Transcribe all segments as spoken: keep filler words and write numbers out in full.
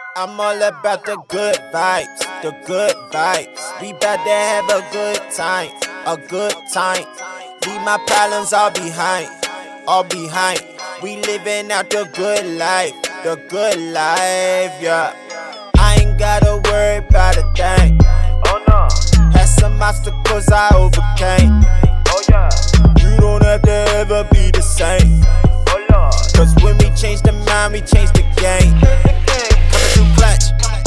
I'm all about the good vibes, the good vibes. We bout to have a good time, a good time. Leave my problems all behind, all behind. We living out the good life, the good life, yeah. I ain't gotta worry about a thing. Oh no. Had some obstacles I overcame. Oh yeah. You don't have to ever be the same. Oh Lord. Cause when we change the mind, we change the game. Coming through clutch.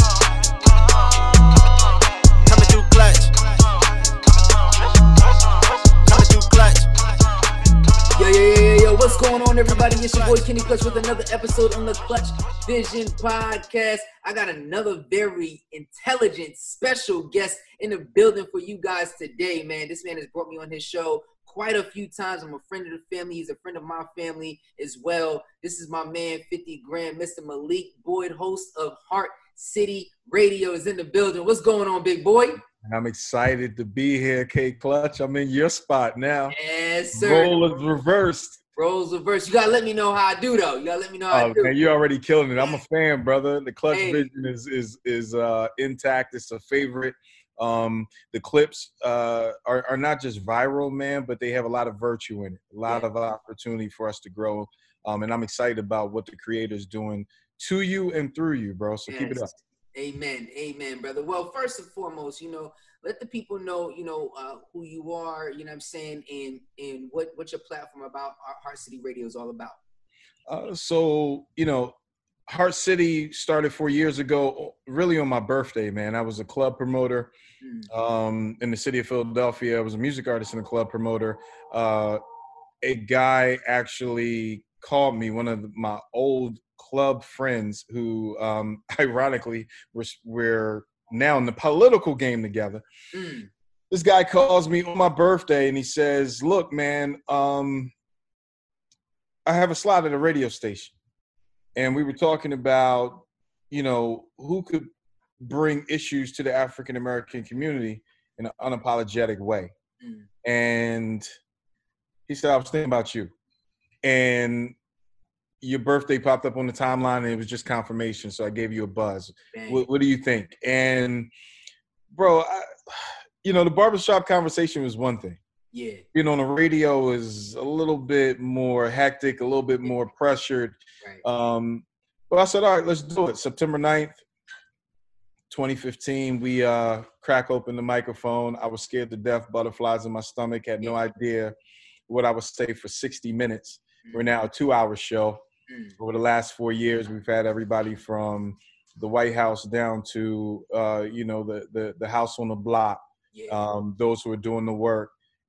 Coming through clutch. Coming through clutch. Yo, yo, yo, yo, yo, what's going on, everybody? It's your boy Kenny Clutch with another episode on the Clutch Vision Podcast. I got another very intelligent, special guest in the building for you guys today, man. This man has brought me on his show quite a few times. I'm a friend of the family. He's a friend of my family as well. This is my man, fifty grand, Mister Malik Boyd, host of Heart City Radio, is in the building. What's going on, big boy? I'm excited to be here, K Clutch. I'm in your spot now. Yes, sir. Role is reversed. Roles reversed. You gotta let me know how I do, though. You gotta let me know how Oh, I do. man, you're already killing it. I'm a fan, brother. The Clutch Hey. Vision is is is uh, intact. It's a favorite. Um, the clips uh, are are not just viral, man, but they have a lot of virtue in it. A lot Yeah. of opportunity for us to grow. Um, and I'm excited about what the creator's doing to you and through you, bro. So keep it Yes. up. Amen. Amen, brother. Well, first and foremost, you know, let the people know, you know, uh, who you are, you know what I'm saying, and and what, what your platform about our Heart City Radio is all about. Uh, so, you know, Heart City started four years ago, really on my birthday, man. I was a club promoter Mm. um, in the city of Philadelphia. I was a music artist and a club promoter. Uh, a guy actually called me, one of my old club friends who, um, ironically, we're, we're now in the political game together. Mm. This guy calls me on my birthday and he says, look, man, um, I have a slot at a radio station. And we were talking about, you know, who could bring issues to the African-American community in an unapologetic way. Mm. And he said, I was thinking about you. And your birthday popped up on the timeline and it was just confirmation. So I gave you a buzz. Bang. What, what do you think? And, bro, I, you know, the barbershop conversation was one thing. Yeah. Being on the radio is a little bit more hectic, a little bit more pressured. Right. Um, but I said, all right, let's do it. September ninth, twenty fifteen, we uh, crack open the microphone. I was scared to death, butterflies in my stomach, had no idea what I would say for sixty minutes. Mm. We're now a two-hour show. Mm. Over the last four years, we've had everybody from the White House down to, uh, you know, the, the, the house on the block, Yeah. um, those who are doing the work.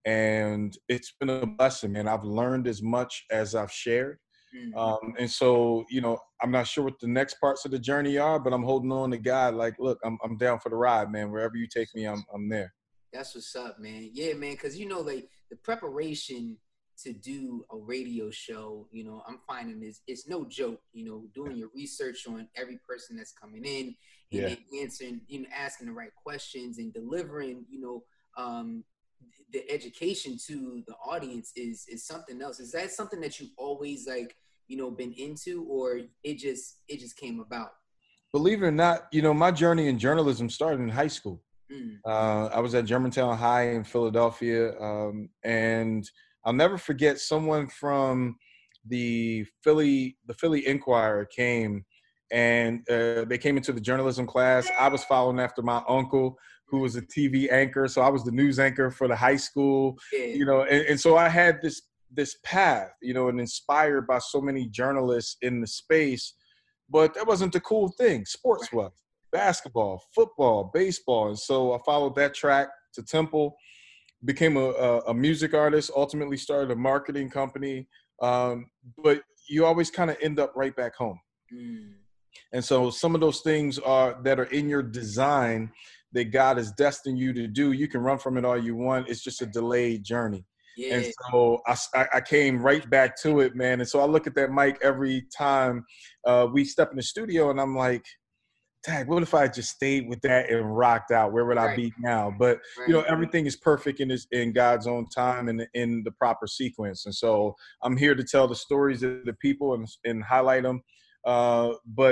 And it's been a blessing, man. I've learned as much as I've shared. Mm. Um, and so, you know, I'm not sure what the next parts of the journey are, but I'm holding on to God. Like, look, I'm I'm down for the ride, man. Wherever you take me, I'm I'm there. That's what's up, man. Yeah, man, because, you know, like, the preparation to do a radio show, you know, I'm finding is it's no joke, you know, doing your research on every person that's coming in and Yeah. then answering, you know, asking the right questions and delivering, you know, um, the education to the audience is is something else. Is that something that you've always, like, you know, been into, or it just it just came about? Believe it or not, you know, my journey in journalism started in high school. Mm. Uh, I was at Germantown High in Philadelphia, um, and I'll never forget someone from the Philly, the Philly Inquirer came, and uh, they came into the journalism class. I was following after my uncle, who was a T V anchor, so I was the news anchor for the high school, Yeah. you know, and, and so I had this this path, you know, and inspired by so many journalists in the space, but that wasn't the cool thing. Sports was. Basketball, football, baseball. And so I followed that track to Temple, became a, a, a music artist, ultimately started a marketing company. Um, but you always kind of end up right back home. Mm. And so some of those things are that are in your design that God has destined you to do. You can run from it all you want. It's just a delayed journey. Yeah. And so I, I came right back to it, man. And so I look at that mic every time uh, we step in the studio and I'm like, tag, what if I just stayed with that and rocked out? Where would I Right. be now? But, Right. you know, everything is perfect in his, in God's own time and in the proper sequence. And so I'm here to tell the stories of the people and, and highlight them. Uh, but,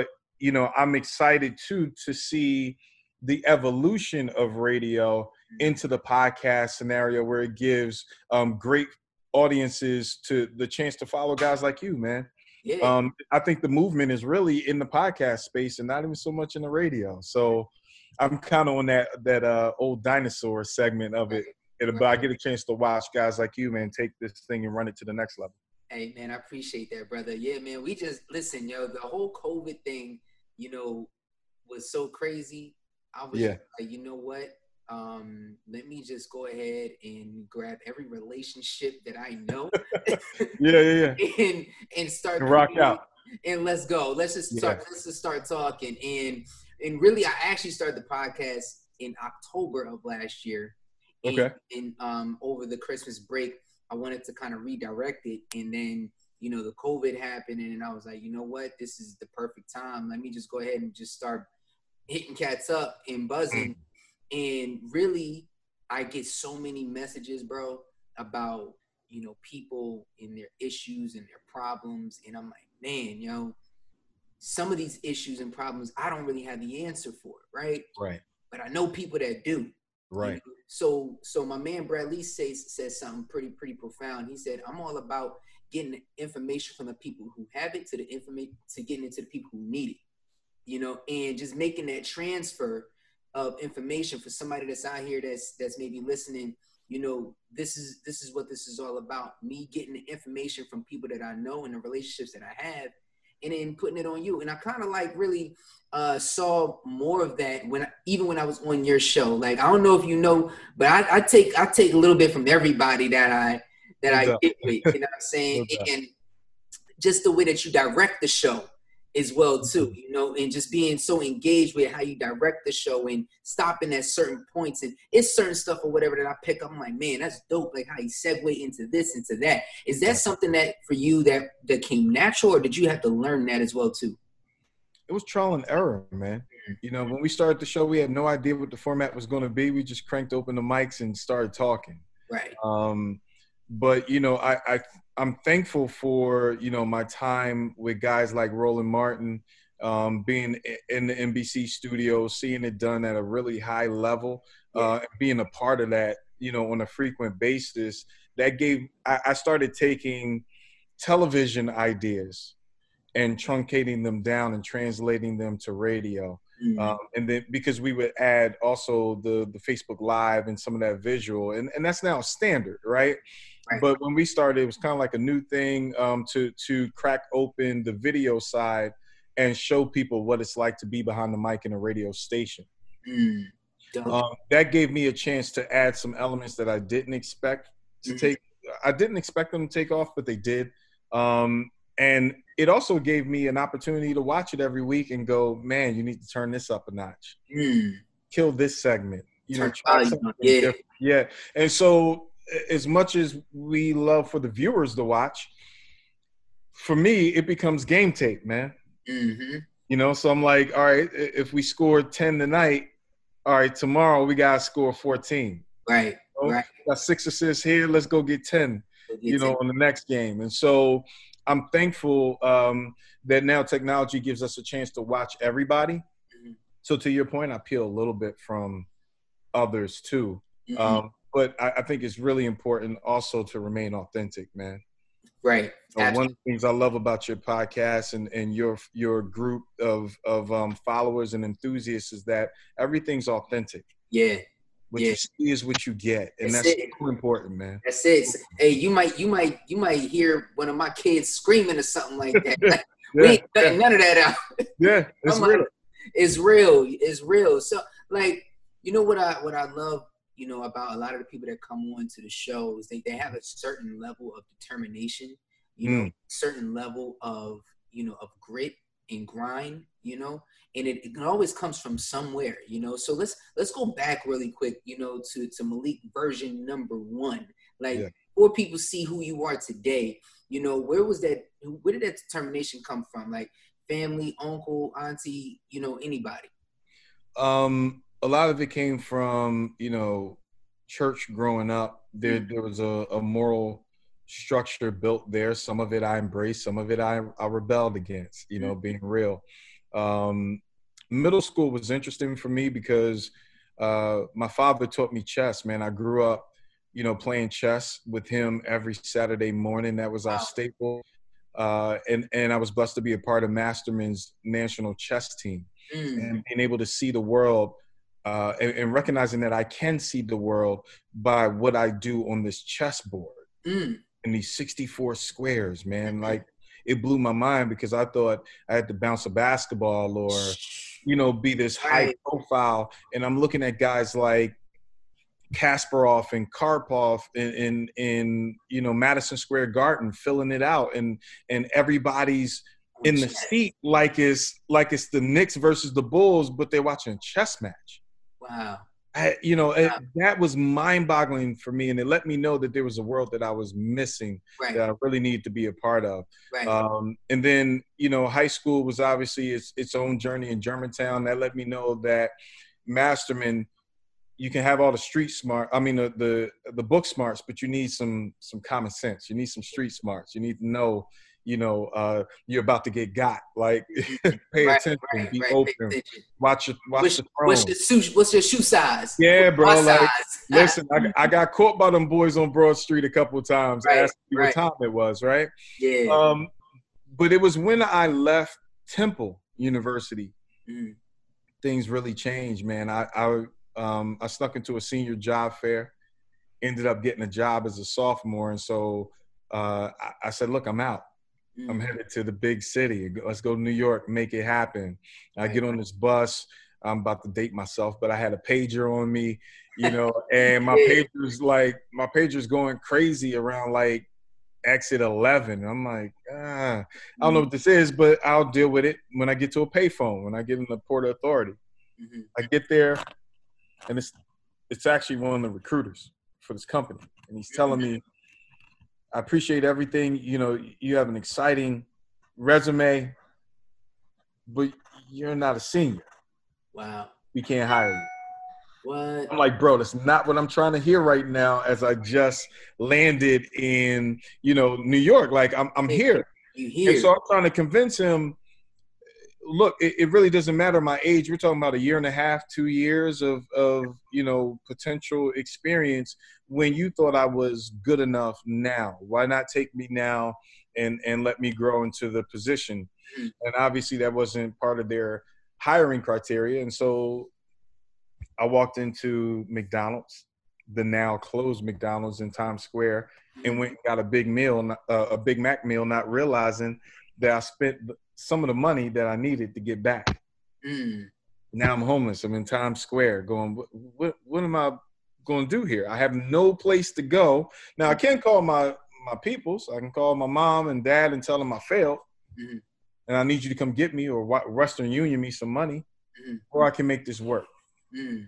you know, I'm excited too to see the evolution of radio into the podcast scenario where it gives um, great audiences to the chance to follow guys like you, man. Yeah. Um, I think the movement is really in the podcast space and not even so much in the radio. So I'm kind of on that that uh, old dinosaur segment of it. It, but I get a chance to watch guys like you, man, take this thing and run it to the next level. Hey, man, I appreciate that, brother. Yeah, man, we just, listen, yo, the whole COVID thing, you know, was so crazy. I was Yeah. like, you know what? Um, let me just go ahead and grab every relationship that I know. yeah, yeah, yeah. And, and start and rock out. And let's go. Let's just start, Yeah. let's just start talking. And, and really, I actually started the podcast in October of last year. And, Okay. And um, over the Christmas break, I wanted to kind of redirect it. And then, you know, the COVID happened. And I was like, you know what? This is the perfect time. Let me just go ahead and just start hitting cats up and buzzing. Mm. And really, I get so many messages, bro, about, you know, people and their issues and their problems. And I'm like, man, you know, some of these issues and problems, I don't really have the answer for, right? Right. But I know people that do. Right. You know? So, so my man Brad Lee says says something pretty pretty profound. He said, "I'm all about getting information from the people who have it to the information to getting it to the people who need it, you know, and just making that transfer of information for somebody that's out here that's that's maybe listening. You know, this is this is what this is all about. Me getting the information from people that I know and the relationships that I have, and then putting it on you. And I kind of like really uh, saw more of that when, I, even when I was on your show. Like, I don't know if you know, but I, I take I take a little bit from everybody that I that no I doubt. get with. You know what I'm saying? No and just the way that you direct the show as well too. You know, and just being so engaged with how you direct the show and stopping at certain points. And it's certain stuff or whatever that I pick up. I'm like, man, that's dope. Like how you segue into this, into that. Is that something that for you that that came natural, or did you have to learn that as well too? It was trial and error, man. You know, when we started the show, we had no idea what the format was going to be. We just cranked open the mics and started talking. Right. Um, but, you know, I, I, I'm thankful for, you know, my time with guys like Roland Martin, um, being in the N B C studio, seeing it done at a really high level, yeah. uh, being a part of that, you know, on a frequent basis. That gave I, I started taking television ideas and truncating them down and translating them to radio. Mm-hmm. Um, and then because we would add also the, the Facebook Live and some of that visual, and, and that's now standard, right? right? But when we started, it was kind of like a new thing um, to, to crack open the video side and show people what it's like to be behind the mic in a radio station. Mm-hmm. Um, that gave me a chance to add some elements that I didn't expect to mm-hmm. take. I didn't expect them to take off, but they did. Um, And it also gave me an opportunity to watch it every week and go, man, you need to turn this up a notch. Mm. Kill this segment. You know, try something yeah. different. Yeah. And so as much as we love for the viewers to watch, for me, it becomes game tape, man. Mm-hmm. You know, so I'm like, all right, if we scored ten tonight, all right, tomorrow we got to score fourteen. Right. So right. Got six assists here. Let's go get ten, go get you know, ten. On the next game. And so I'm thankful um, that now technology gives us a chance to watch everybody. Mm-hmm. So to your point, I peel a little bit from others too. Mm-hmm. Um, but I, I think it's really important also to remain authentic, man. Right. So one of the things I love about your podcast and, and your your group of, of um, followers and enthusiasts is that everything's authentic. Yeah. What yeah. you see is what you get, and that's, that's so important, man. That's it. Hey, you might, you might, you might hear one of my kids screaming or something like that. Like, yeah, we ain't cutting yeah. none of that out. Yeah, it's I'm real. Like, it's real. It's real. So, like, you know what I what I love, you know, about a lot of the people that come on to the show is they they have a certain level of determination, you mm. know, certain level of you know of grit and grind, you know. And it, it always comes from somewhere, you know. So let's let's go back really quick, you know, to, to Malik version number one. Like, yeah. before people see who you are today, you know, where was that? Where did that determination come from? Like family, uncle, auntie, you know, anybody? Um, a lot of it came from, you know, church growing up. There mm-hmm. there was a, a moral structure built there. Some of it I embraced, some of it I, I rebelled against, you know, mm-hmm. being real. Um, middle school was interesting for me because uh, my father taught me chess, man. I grew up, you know, playing chess with him every Saturday morning. That was our Wow. staple. Uh, and, and I was blessed to be a part of Masterman's national chess team Mm. and being able to see the world uh, and, and recognizing that I can see the world by what I do on this chessboard Mm. in these sixty-four squares, man. Like, it blew my mind because I thought I had to bounce a basketball or, you know, be this high Right. profile. And I'm looking at guys like Kasparov and Karpov in, in, in, you know, Madison Square Garden filling it out. And, and everybody's in the seat like it's, like it's the Knicks versus the Bulls, but they're watching a chess match. Wow. I, you know, wow. it, that was mind-boggling for me, and it let me know that there was a world that I was missing Right. that I really needed to be a part of. Right. Um, and then, you know, high school was obviously its, its own journey in Germantown. That let me know that Masterman, you can have all the street smart, I mean, the, the the book smarts, but you need some some common sense. You need some street smarts. You need to know, you know, uh, you're about to get got. Like, pay Right, attention, right, be right. open, Pay attention. watch your, watch What's, the throne. what's, your shoe, what's your shoe size? Yeah, bro. What Like, size? listen, I, I got caught by them boys on Broad Street a couple of times. Right, Asking me right. what time it was, right? Yeah. Um, but it was when I left Temple University, Mm. things really changed, man. I I um I snuck into a senior job fair, ended up getting a job as a sophomore, and so uh, I, I said, "Look, I'm out. Mm. I'm headed to the big city. Let's go to New York, make it happen." I Right. get on this bus. I'm about to date myself, but I had a pager on me, you know, and my Yeah. pager's like my pager's going crazy around like exit eleven. I'm like, ah, I don't know what this is, but I'll deal with it when I get to a payphone, when I get in the Port Authority. Mm-hmm. I get there, and it's it's actually one of the recruiters for this company, and he's telling me, "I appreciate everything. You know, you have an exciting resume, but you're not a senior. Wow. We can't hire you." What? I'm like, bro, that's not what I'm trying to hear right now. As I just landed in, you know, New York, like I'm I'm here, You hear? and so I'm trying to convince him. Look, it, it really doesn't matter my age. We're talking about a year and a half, two years of, of, you know, potential experience when you thought I was good enough now. Why not take me now and, and let me grow into the position? Mm-hmm. And obviously that wasn't part of their hiring criteria. And so I walked into McDonald's, the now closed McDonald's in Times Square, and went and got a big meal, uh, a Big Mac meal, not realizing that I spent some of the money that I needed to get back. Mm. Now I'm homeless. I'm in Times Square going, what, what, what am I going to do here? I have no place to go. Now I can call my, my peoples. I can call my mom and dad and tell them I failed. Mm. And I need you to come get me, or Western Union me some money, Mm. or I can make this work. Mm.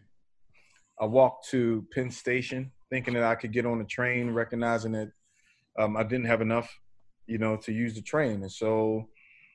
I walked to Penn Station thinking that I could get on the train, recognizing that um, I didn't have enough, you know, to use the train. And so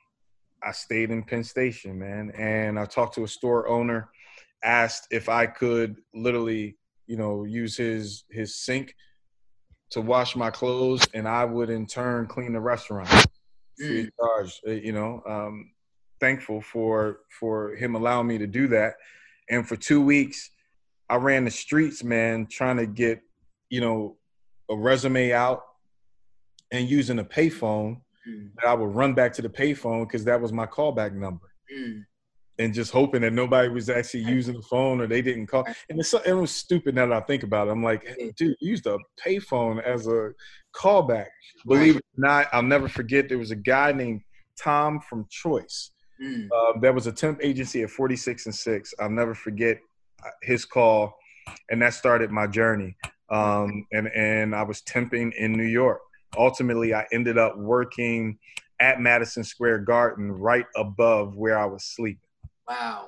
I stayed in Penn Station, man. And I talked to a store owner, asked if I could literally, you know, use his his sink to wash my clothes, and I would in turn clean the restaurant free of charge. You know, um, thankful for for him allowing me to do that. And for two weeks, I ran the streets, man, trying to get, you know, a resume out and using a payphone. Mm. That I would run back to the payphone because that was my callback number. Mm. And just hoping that nobody was actually using the phone or they didn't call. And it's, it was stupid now that I think about it. I'm like, hey, dude, you used a payphone as a callback. Believe it or not, I'll never forget, there was a guy named Tom from Choice. Mm. Uh, that was a temp agency at forty-six and six. I'll never forget his call, and that started my journey. Um, and, and I was temping in New York. Ultimately, I ended up working at Madison Square Garden right above where I was sleeping. Wow.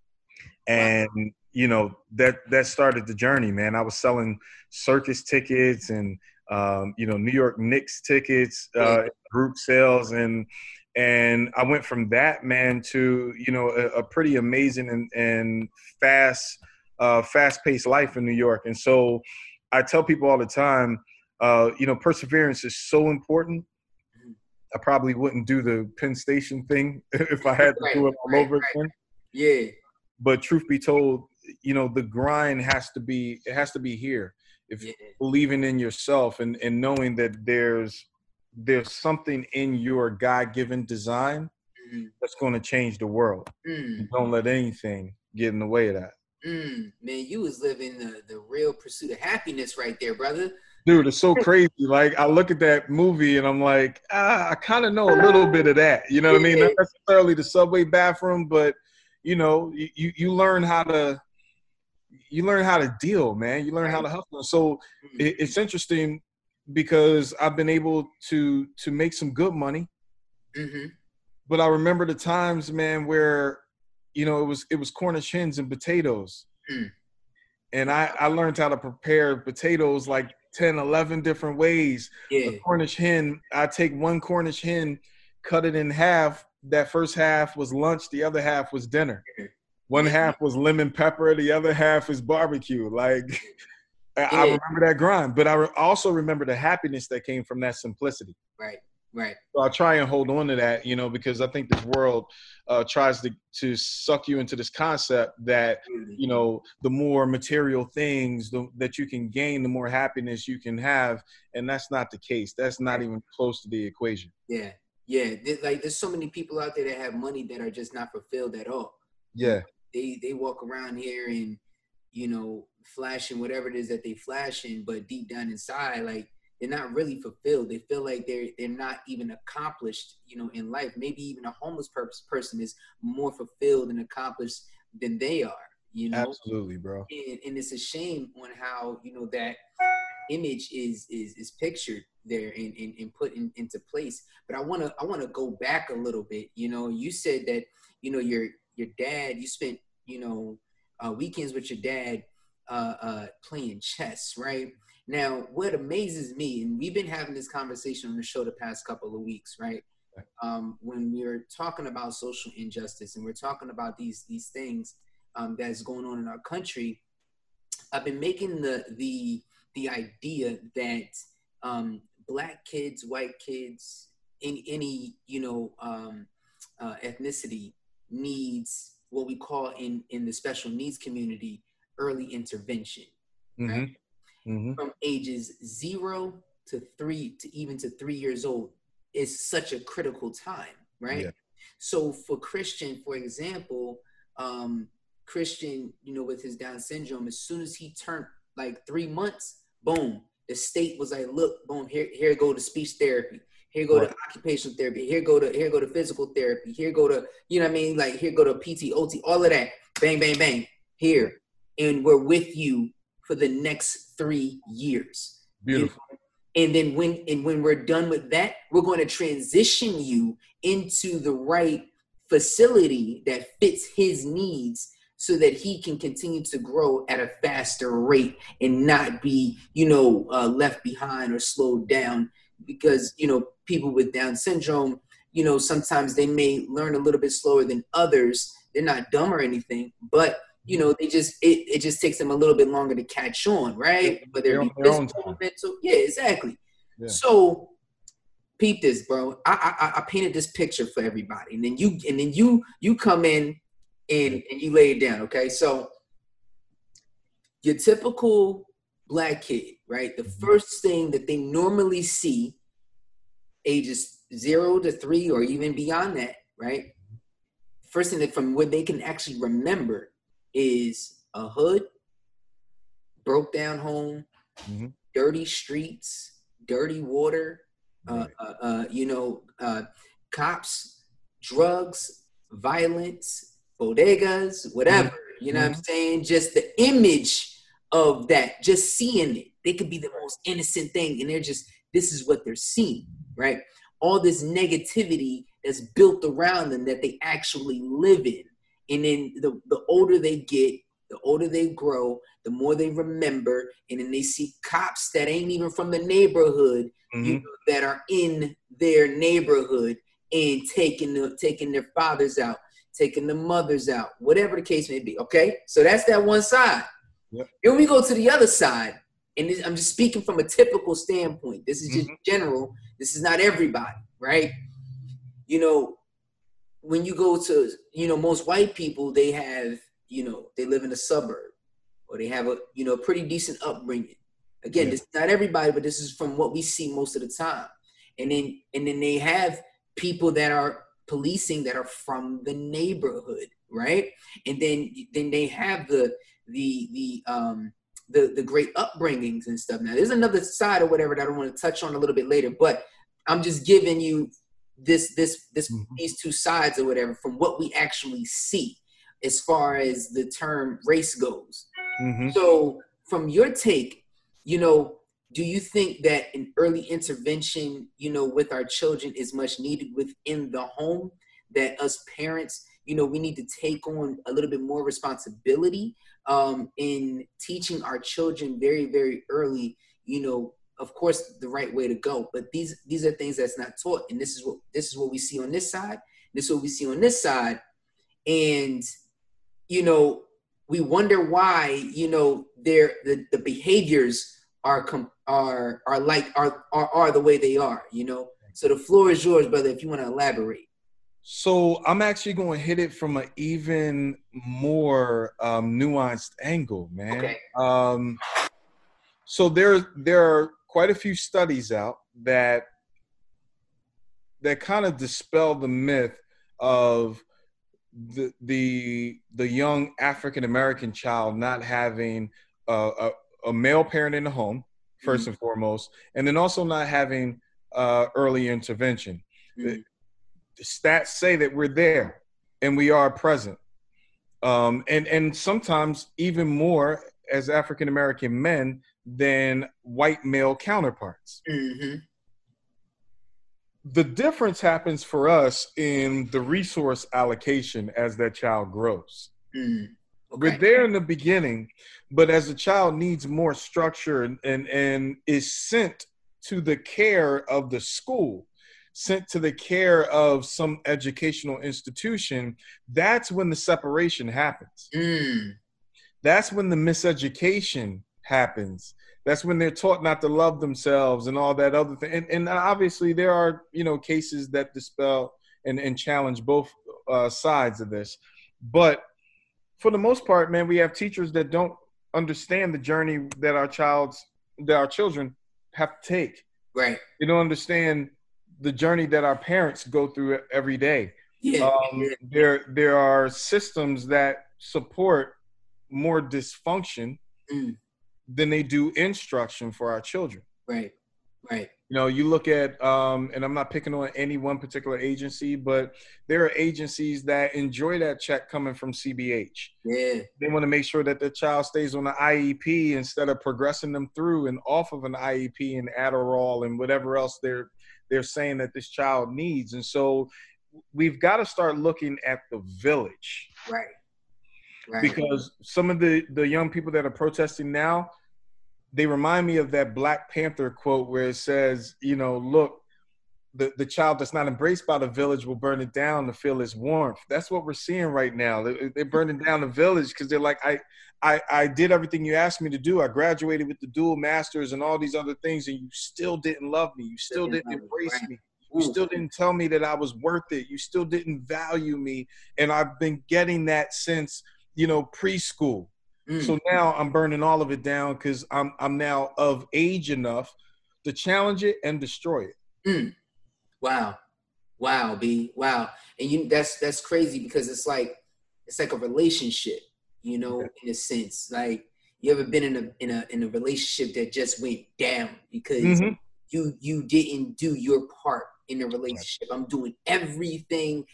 And, wow. you know, that, that started the journey, man. I was selling circus tickets and, um, you know, New York Knicks tickets, uh, yeah. group sales. And, and I went from that, man, to, you know, a, a pretty amazing and, and fast, uh, fast-paced life in New York. And so I tell people all the time, Uh, you know, perseverance is so important. I probably wouldn't do the Penn Station thing if I had to right, do it all right, over right. again. Yeah. But truth be told, you know, the grind has to be, it has to be here. If Yeah. believing in yourself and, and knowing that there's, there's something in your God-given design Mm-hmm. that's going to change the world. Mm. Don't let anything get in the way of that. Mm. Man, you was living the, the real pursuit of happiness right there, brother. Dude, it's so crazy. Like, I look at that movie and I'm like, ah, I kind of know a little bit of that. You know what I mean? Not necessarily the subway bathroom, but, you know, you, you learn how to, you learn how to deal, man. You learn how to hustle. So it, it's interesting because I've been able to, to make some good money. Mm-hmm. But I remember the times, man, where, you know, it was, it was Cornish hens and potatoes. Mm. And I, I learned how to prepare potatoes like ten, eleven different ways. Yeah. A Cornish hen, I take one Cornish hen, cut it in half. That first half was lunch. The other half was dinner. One half was lemon pepper. The other half is barbecue. Like, yeah. I remember that grind. But I re- also remember the happiness that came from that simplicity. Right, right. So I try and hold on to that, you know, because I think this world uh, tries to, to suck you into this concept that, you know, the more material things the, that you can gain, the more happiness you can have. And that's not the case. That's not even close to the equation. Yeah. Yeah. There's, like, there's so many people out there that have money that are just not fulfilled at all. Yeah. They, they walk around here and, you know, flashing whatever it is that they flashing, but deep down inside, like, they're not really fulfilled. They feel like they're they're not even accomplished, you know, in life. Maybe even a homeless per- person is more fulfilled and accomplished than they are, you know. Absolutely, bro. And, and it's a shame on how, you know, that image is is is pictured there and, and, and put in, into place. But I wanna I wanna go back a little bit. You know, you said that, you know, your your dad, you spent, you know, uh, weekends with your dad uh, uh, playing chess, right? Now, what amazes me, and we've been having this conversation on the show the past couple of weeks, right? Um, when we're talking about social injustice and we're talking about these these things um, that's going on in our country, I've been making the the the idea that um, Black kids, white kids, any any you know um, uh, ethnicity needs what we call in in the special needs community early intervention, Mm-hmm. right? Mm-hmm. From ages zero to three to even to three years old is such a critical time, right? Yeah. So for Christian, for example, um, Christian, you know, with his Down syndrome, as soon as he turned like three months, boom, the state was like, look, boom, here, here go to speech therapy, here go Right. to occupational therapy, here go to here go to physical therapy, here go to, you know what I mean, like here go to P T, O T, all of that, bang, bang, bang, here, and we're with you for the next three years. Beautiful. You know? And then when and when we're done with that, we're going to transition you into the right facility that fits his needs so that he can continue to grow at a faster rate and not be, you know, uh, left behind or slowed down. Because, you know, people with Down syndrome, you know, sometimes they may learn a little bit slower than others. They're not dumb or anything, but you know, they just it, it just takes them a little bit longer to catch on, right? Whether it be physical, mental, yeah, exactly. Yeah. So, peep this, bro. I, I I painted this picture for everybody, and then you and then you you come in and and you lay it down, okay? So, your typical Black kid, right? The mm-hmm. first thing that they normally see, ages zero to three, or even beyond that, right? First thing that from what they can actually remember is a hood, broke down home, mm-hmm. dirty streets, dirty water, right. uh, uh, uh, you know, uh, cops, drugs, violence, bodegas, whatever, mm-hmm. you know mm-hmm. what I'm saying? Just the image of that, just seeing it. They could be the most innocent thing, and they're just, this is what they're seeing, right? All this negativity that's built around them that they actually live in. And then the, the older they get, the older they grow, the more they remember. And then they see cops that ain't even from the neighborhood, mm-hmm. you know, that are in their neighborhood and taking the, taking their fathers out, taking the mothers out, whatever the case may be. Okay, so that's that one side. Yep. Here we go to the other side. And this, I'm just speaking from a typical standpoint. This is just mm-hmm. general. This is not everybody, right? you know, when you go to, you know, most white people, they have, you know, they live in a suburb or they have a, you know, a pretty decent upbringing. Again, yeah. This is not everybody, but this is from what we see most of the time. And then, and then they have people that are policing that are from the neighborhood, right? And then, then they have the, the, the, um, the, the great upbringings and stuff. Now, there's another side or whatever that I want to touch on a little bit later, but I'm just giving you this, this, this, mm-hmm. these two sides or whatever from what we actually see as far as the term race goes. Mm-hmm. So from your take, you know, do you think that an early intervention, you know, with our children is much needed within the home, that us parents, you know, we need to take on a little bit more responsibility um, in teaching our children very, very early, you know, of course, the right way to go. But these these are things that's not taught. And this is what this is what we see on this side. This is what we see on this side. And, you know, we wonder why, you know, they're, the, the behaviors are com- are are like are, are are the way they are, you know. So the floor is yours, brother, if you want to elaborate. So I'm actually going to hit it from an even more um, nuanced angle, man. Okay. Um, so there there are quite a few studies out that that kind of dispel the myth of the the the young African American child not having uh, a a male parent in the home, first mm-hmm. and foremost, and then also not having uh, early intervention. Mm-hmm. The, the stats say that we're there and we are present. Um, and, and sometimes even more as African-American men than white male counterparts. Mm-hmm. The difference happens for us in the resource allocation as that child grows. Mm-hmm. Okay. We're there in the beginning, but as a child needs more structure and, and, and is sent to the care of the school, sent to the care of some educational institution, that's when the separation happens. Mm. That's when the miseducation happens. That's when they're taught not to love themselves and all that other thing. And, and obviously there are, you know, cases that dispel and, and challenge both uh, sides of this. But for the most part, man, we have teachers that don't understand the journey that our child's, that our children have to take. Right. They don't understand the journey that our parents go through every day. Yeah. Um, yeah. There, there are systems that support more dysfunction mm. than they do instruction for our children. Right. Right. You know, you look at, um, and I'm not picking on any one particular agency, but there are agencies that enjoy that check coming from C B H. Yeah. They want to make sure that the child stays on the I E P instead of progressing them through and off of an I E P and Adderall and whatever else they're they're saying that this child needs. And so we've got to start looking at the village. Right. Right. Because some of the, the young people that are protesting now, they remind me of that Black Panther quote where it says, you know, look, the, the child that's not embraced by the village will burn it down to feel its warmth. That's what we're seeing right now. They, they're burning down the village because they're like, I, I, I did everything you asked me to do. I graduated with the dual masters and all these other things, and you still didn't love me. You still didn't embrace me. You still didn't tell me that I was worth it. You still didn't value me. And I've been getting that since, you know, preschool. Mm. So now I'm burning all of it down because I'm I'm now of age enough to challenge it and destroy it. Mm. Wow, wow, B, wow, and you that's that's crazy because it's like it's like a relationship, you know, okay. in a sense. Like you ever been in a in a in a relationship that just went down because mm-hmm. you you didn't do your part in the relationship. I'm doing everything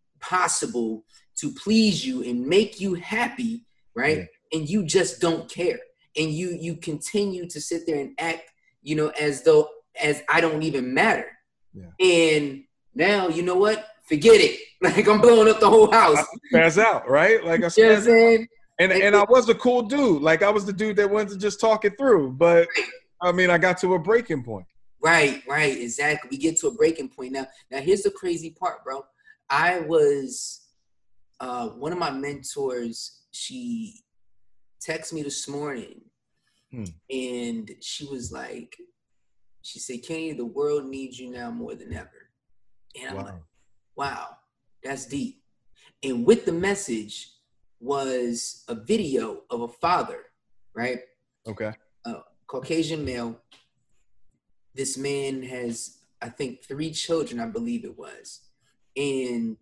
possible to please you and make you happy, right? Yeah. And you just don't care. And you you continue to sit there and act, you know, as though as I don't even matter. Yeah. And now, you know what? Forget it. Like I'm blowing up the whole house. I spaz out, right? Like I spaz you know what I'm saying? And, and, and I was a cool dude. Like I was the dude that wanted to just talk it through. But right. I mean, I got to a breaking point. Right, right, exactly. We get to a breaking point. Now, now here's the crazy part, bro. I was, uh, one of my mentors, she texted me this morning hmm. and she was like, she said, Kenny, the world needs you now more than ever. And I'm wow. like, Wow, that's deep. And with the message was a video of a father, right? Okay. A Caucasian male. This man has, I think, three children, I believe it was. And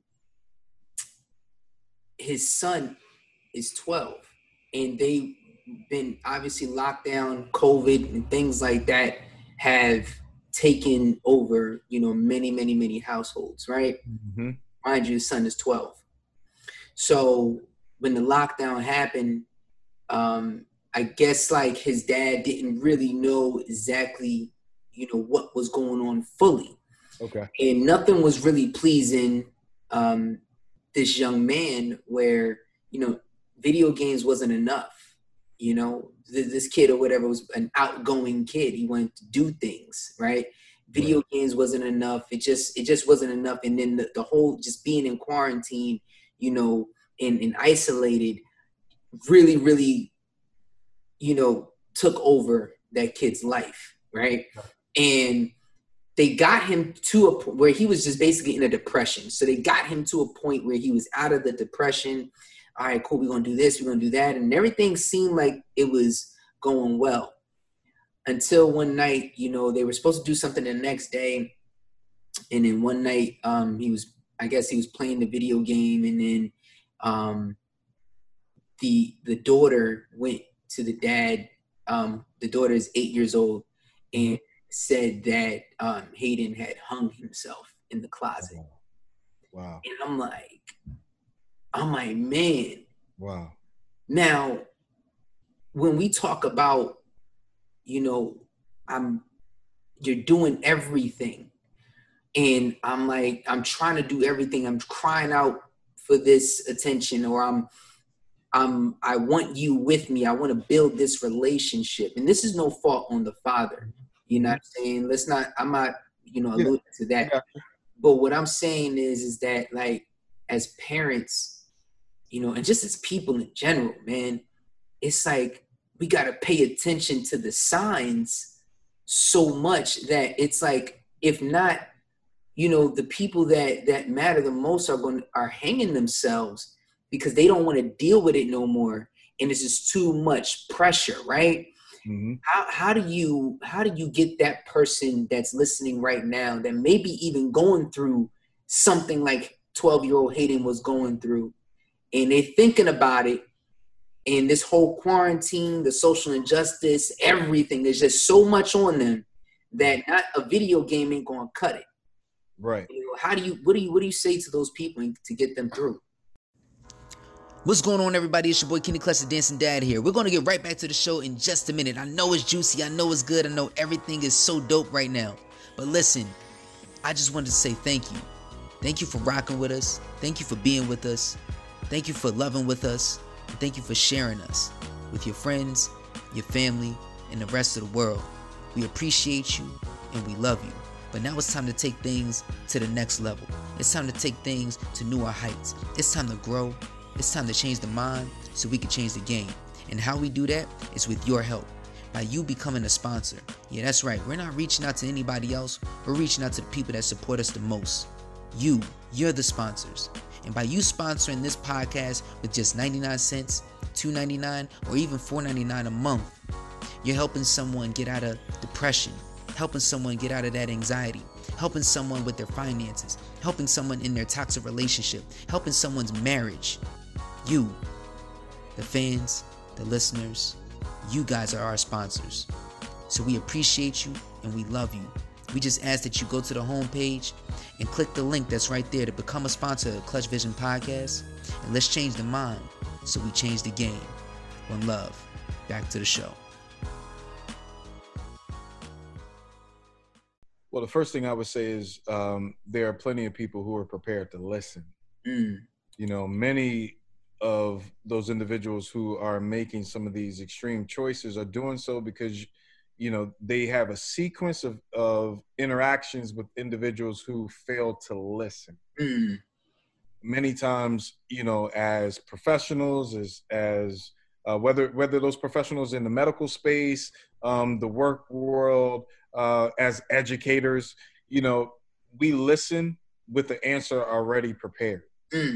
his son is twelve. And they've been obviously locked down, COVID and things like that have taken over, you know, many, many, many households, right? Mm-hmm. Mind you, his son is twelve. So when the lockdown happened, um, I guess like his dad didn't really know exactly, you know, what was going on fully. Okay. And nothing was really pleasing um, this young man where, you know, video games wasn't enough. You know, th- this kid or whatever was an outgoing kid. He wanted to do things, right? Video Right. games wasn't enough. It just it just wasn't enough. And then the, the whole just being in quarantine, you know, and, and isolated really, really, you know, took over that kid's life, right? And they got him to a point where he was just basically in a depression. So they got him to a point where he was out of the depression. All right, cool, we're going to do this, we're going to do that. And everything seemed like it was going well. Until one night, you know, they were supposed to do something the next day. And then one night, um, he was, I guess he was playing the video game. And then um, the the daughter went to the dad. Um, the daughter is eight years old and said that um, Hayden had hung himself in the closet. Wow. And I'm like, I'm like, man. Wow. Now, when we talk about, you know, I'm, you're doing everything. And I'm like, I'm trying to do everything. I'm crying out for this attention, or I'm, I'm, I want you with me. I want to build this relationship. And this is no fault on the father. You know what I'm saying? Let's not, I'm not, you know, alluding to that. Yeah. But what I'm saying is, is that like, as parents, you know, and just as people in general, man, it's like, we got to pay attention to the signs so much that it's like, if not, you know, the people that, that matter the most are going, are hanging themselves because they don't want to deal with it no more. And it's just too much pressure, right? Mm-hmm. How, how do you, how do you get that person that's listening right now that maybe even going through something like twelve year old Hayden was going through, and they're thinking about it, and this whole quarantine, the social injustice, everything, there's just so much on them that not a video game ain't gonna cut it. Right. You know, how do you, what do you, what do you say to those people to get them through? What's going on, everybody? It's your boy Kenny Clutch, the Dancing Dad here. We're going to get right back to the show in just a minute. I know it's juicy. I know it's good. I know everything is so dope right now. But listen, I just wanted to say thank you. Thank you for rocking with us. Thank you for being with us. Thank you for loving with us. And thank you for sharing us with your friends, your family, and the rest of the world. We appreciate you and we love you. But now it's time to take things to the next level. It's time to take things to newer heights. It's time to grow. It's time to change the mind so we can change the game. And how we do that is with your help. By you becoming a sponsor. Yeah, that's right. We're not reaching out to anybody else. We're reaching out to the people that support us the most. You, you're the sponsors. And by you sponsoring this podcast with just ninety-nine cents, two ninety-nine, or even four ninety-nine a month, you're helping someone get out of depression, helping someone get out of that anxiety, helping someone with their finances, helping someone in their toxic relationship, helping someone's marriage. You, the fans, the listeners, you guys are our sponsors. So we appreciate you and we love you. We just ask that you go to the homepage and click the link that's right there to become a sponsor of Clutch Vision Podcast. And let's change the mind so we change the game. One love. Back to the show. Well, the first thing I would say is um, there are plenty of people who are prepared to listen. Mm. You know, many of those individuals who are making some of these extreme choices are doing so because, you know, they have a sequence of, of interactions with individuals who fail to listen. Mm. Many times, you know, as professionals, as as uh, whether whether those professionals in the medical space, um, the work world, uh, as educators, you know, we listen, with the answer already prepared. Mm.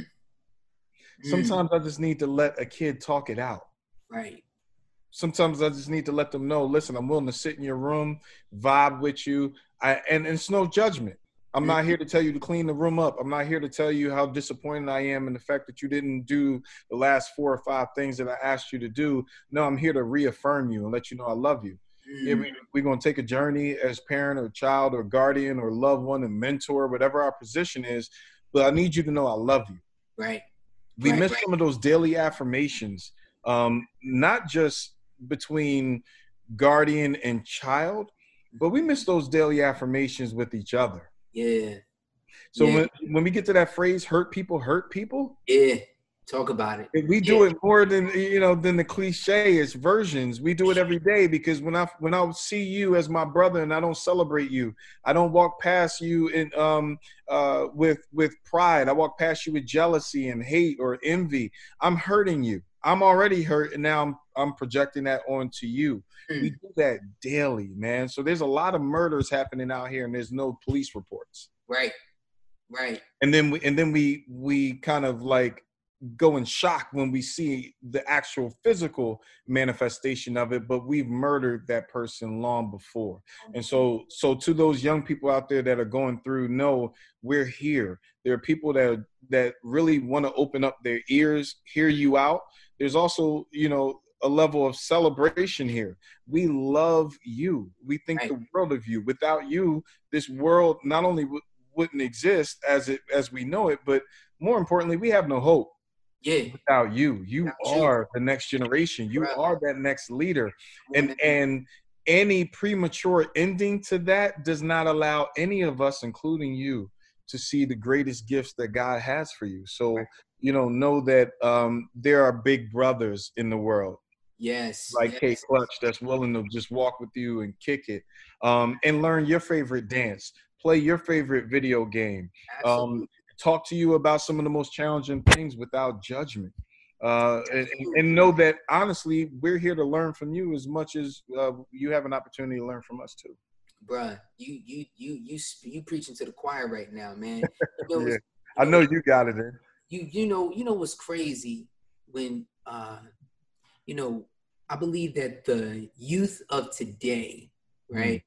Sometimes I just need to let a kid talk it out. Right. Sometimes I just need to let them know, listen, I'm willing to sit in your room, vibe with you. I, and, and it's no judgment. I'm Mm. not here to tell you to clean the room up. I'm not here to tell you how disappointed I am in the fact that you didn't do the last four or five things that I asked you to do. No, I'm here to reaffirm you and let you know I love you. Mm. Yeah, we, we're going to take a journey as parent or child or guardian or loved one and mentor, whatever our position is. But I need you to know I love you. Right. We Right, miss right. some of those daily affirmations, um, not just between guardian and child, but we miss those daily affirmations with each other. Yeah. So Yeah. when, when we get to that phrase, hurt people, hurt people, Yeah. Talk about it. we do Yeah. it more than, you know, than the cliche is versions. We do it every day because when I when I see you as my brother and I don't celebrate you, I don't walk past you in um uh with with pride. I walk past you with jealousy and hate or envy. I'm hurting you. I'm already hurt, and now I'm I'm projecting that onto you. Mm. We do that daily, man. So there's a lot of murders happening out here, and there's no police reports. Right. Right. And then we and then we we kind of like go in shock when we see the actual physical manifestation of it, but we've murdered that person long before. And so so to those young people out there that are going through, no, we're here. There are people that that really want to open up their ears, hear you out. There's also, you know, a level of celebration here. We love you. We think Right. the world of you. Without you, this world not only w- wouldn't exist as it as we know it, but more importantly, we have no hope. Yeah. Without you. You Without you. are the next generation. You Bruh. are that next leader. Come on, And and any premature ending to that does not allow any of us, including you, to see the greatest gifts that God has for you. So, Right. you know, know that um, there are big brothers in the world Yes. like yes. K Clutch that's willing to just walk with you and kick it, um, and learn your favorite dance, play your favorite video game, Absolutely. um, talk to you about some of the most challenging things without judgment. Uh, and, and know that honestly, we're here to learn from you as much as uh, you have an opportunity to learn from us too. Bruh, you you you you sp- you preaching to the choir right now, man. You know, Yeah, what's- I you know you got it in. you you know you know what's crazy when uh you know I believe that the youth of today, right?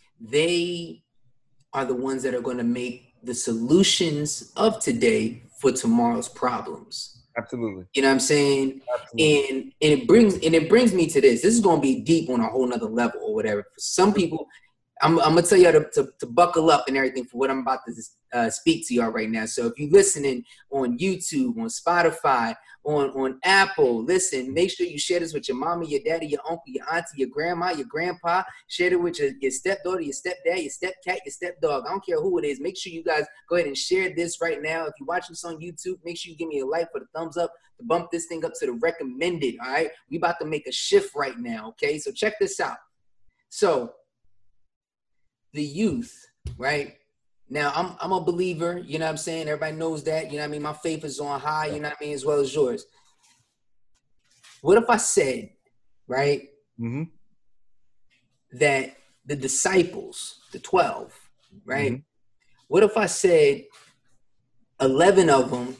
They are the ones that are going to make the solutions of today for tomorrow's problems. Absolutely. You know what I'm saying? Absolutely. And and it brings and it brings me to this. This is gonna be deep on a whole nother level or whatever. For some people, I'm, I'm gonna tell y'all to, to, to buckle up and everything for what I'm about to uh, speak to y'all right now. So if you're listening on YouTube, on Spotify, on, on Apple, listen, make sure you share this with your mama, your daddy, your uncle, your auntie, your grandma, your grandpa. Share it with your, your stepdaughter, your stepdad, your stepcat, your stepdog. I don't care who it is. Make sure you guys go ahead and share this right now. If you're watching this on YouTube, make sure you give me a like for the thumbs up to bump this thing up to the recommended, all right? We about to make a shift right now, okay? So check this out. So the youth, right? Now, I'm I'm a believer, you know what I'm saying? Everybody knows that, you know what I mean? My faith is on high, you know what I mean, as well as yours. What if I said, right, Mm-hmm. that the disciples, the twelve, right? Mhm. What if I said eleven of them